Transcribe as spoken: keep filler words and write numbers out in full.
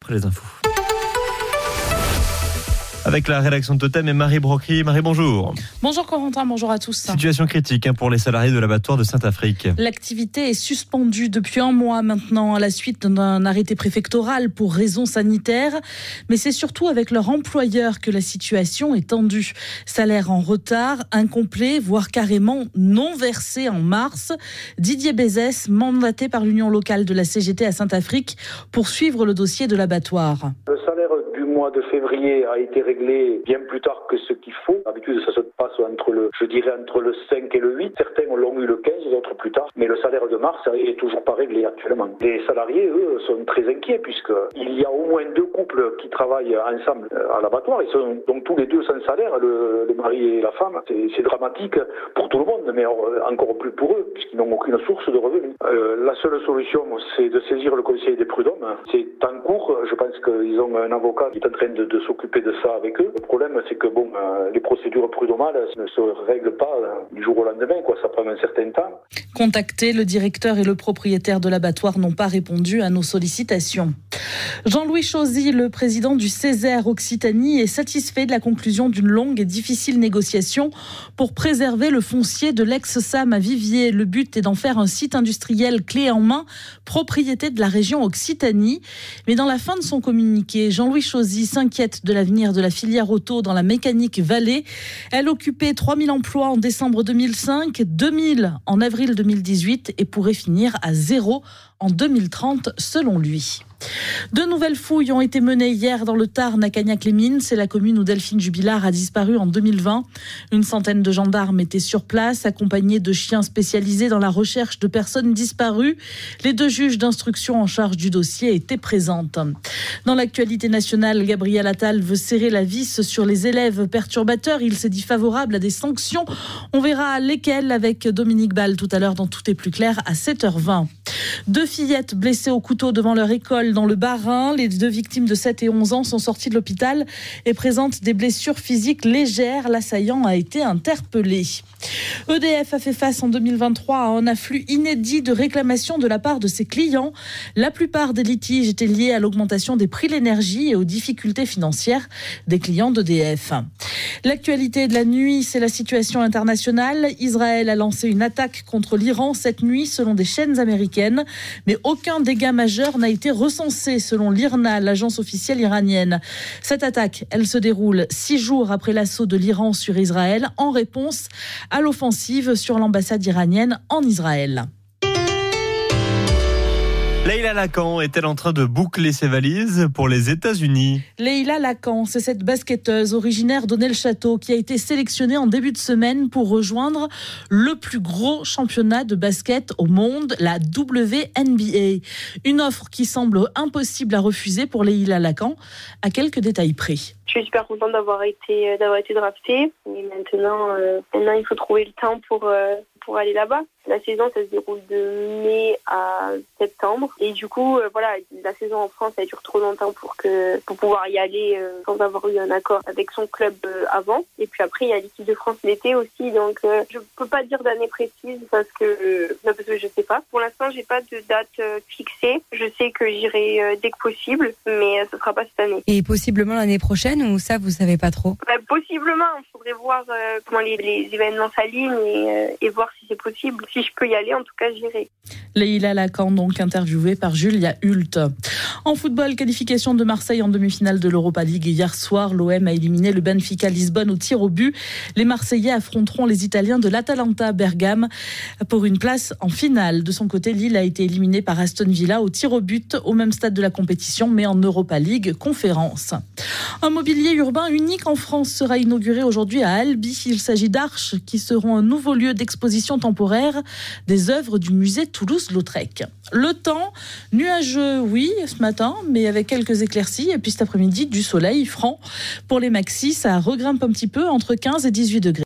après les infos. Avec la rédaction de Totem et Marie Brocry. Marie, bonjour. Bonjour Corentin, bonjour à tous. Situation critique hein, pour les salariés de l'abattoir de Saint-Afrique. L'activité est suspendue depuis un mois maintenant à la suite d'un arrêté préfectoral pour raisons sanitaires. Mais c'est surtout avec leur employeur que la situation est tendue. Salaire en retard, incomplet, voire carrément non versé en mars. Didier Bézès, mandaté par l'union locale de la C G T à Saint-Afrique, pour suivre le dossier de l'abattoir. Le salaire du mois de février a été réglé bien plus tard que ce qu'il faut. D'habitude, ça se passe entre le, je dirais, entre le cinq et le huit. Certains l'ont eu le quinze, d'autres plus tard. Mais le salaire de mars est toujours pas réglé actuellement. Les salariés, eux, sont très inquiets puisqu'il y a au moins deux couples qui travaillent ensemble à l'abattoir. Ils sont donc tous les deux sans salaire, le, le mari et la femme. C'est, c'est dramatique pour tout le monde, mais encore plus pour eux puisqu'ils n'ont aucune source de revenus. Euh, la seule solution, c'est de saisir le conseil des prud'hommes. C'est en cours. Je pense qu'ils ont un avocat qui est en train de, de s'occuper de ça avec eux. Le problème, c'est que bon, euh, les procédures prud'homales ne se règlent pas euh, du jour au lendemain, quoi. Ça prend un certain temps. Contactés, le directeur et le propriétaire de l'abattoir n'ont pas répondu à nos sollicitations. Jean-Louis Chauzy, le président du Césaire Occitanie, est satisfait de la conclusion d'une longue et difficile négociation pour préserver le foncier de l'ex-S A M à Viviers. Le but est d'en faire un site industriel clé en main, propriété de la région Occitanie. Mais dans la fin de son communiqué, Jean-Louis Chauzy s'inquiète de l'avenir de la filière auto dans la mécanique Vallée. Elle occupait trois mille emplois en décembre deux mille cinq, deux mille en avril deux mille dix-huit et pourrait finir à zéro en deux mille trente selon lui. De nouvelles fouilles ont été menées hier dans le Tarn à Cagnac-les-Mines. C'est la commune où Delphine Jubilard a disparu en deux mille vingt. Une centaine de gendarmes étaient sur place, accompagnés de chiens spécialisés dans la recherche de personnes disparues. Les deux juges d'instruction en charge du dossier étaient présentes. Dans l'actualité nationale, Gabriel Attal veut serrer la vis sur les élèves perturbateurs. Il s'est dit favorable à des sanctions. On verra lesquelles avec Dominique Ball tout à l'heure dans Tout est plus clair à sept heures vingt. Deux fillettes blessées au couteau devant leur école dans le Bas-Rhin. Les deux victimes de sept et onze ans sont sorties de l'hôpital et présentent des blessures physiques légères. L'assaillant a été interpellé. E D F a fait face en deux mille vingt-trois à un afflux inédit de réclamations de la part de ses clients. La plupart des litiges étaient liés à l'augmentation des prix de l'énergie et aux difficultés financières des clients d'E D F. L'actualité de la nuit, c'est la situation internationale. Israël a lancé une attaque contre l'Iran cette nuit selon des chaînes américaines. Mais aucun dégât majeur n'a été recensé selon l'I R N A, l'agence officielle iranienne. Cette attaque, elle se déroule six jours après l'assaut de l'Iran sur Israël en réponse à l'offensive sur l'ambassade iranienne en Israël. Leïla Lacan est-elle en train de boucler ses valises pour les États-Unis ? Leïla Lacan, c'est cette basketteuse originaire d'Aunay-le-Château qui a été sélectionnée en début de semaine pour rejoindre le plus gros championnat de basket au monde, la W N B A. Une offre qui semble impossible à refuser pour Leïla Lacan, à quelques détails près. Je suis super contente d'avoir été d'avoir été draftée. Et maintenant, euh, maintenant, il faut trouver le temps pour euh, pour aller là-bas. La saison, ça se déroule de mai à septembre. Et du coup, euh, voilà, la saison en France, elle dure trop longtemps pour que pour pouvoir y aller euh, sans avoir eu un accord avec son club euh, avant. Et puis après, il y a l'équipe de France l'été aussi. Donc, euh, je peux pas dire d'année précise parce que euh, non, parce que je sais pas. Pour l'instant, j'ai pas de date euh, fixée. Je sais que j'irai euh, dès que possible, mais euh, ce sera pas cette année. Et possiblement l'année prochaine, ou ça, vous savez pas trop ? Bah, possiblement. Il faudrait voir euh, comment les, les événements s'alignent et, euh, et voir si c'est possible. Si je peux y aller, en tout cas, j'irai. Leïla Lacan, donc interviewée par Julia Hult. En football, qualification de Marseille en demi-finale de l'Europa League. Hier soir, l'O M a éliminé le Benfica Lisbonne au tir au but. Les Marseillais affronteront les Italiens de l'Atalanta Bergame pour une place en finale. De son côté, Lille a été éliminée par Aston Villa au tir au but, au même stade de la compétition, mais en Europa League conférence. Un mobilier urbain unique en France sera inauguré aujourd'hui à Albi. Il s'agit d'arches qui seront un nouveau lieu d'exposition temporaire des œuvres du musée Toulouse-Lautrec. Le temps, nuageux, oui, ce matin, mais avec quelques éclaircies. Et puis cet après-midi, du soleil franc. Pour les maxis, ça regrimpe un petit peu entre quinze et dix-huit degrés.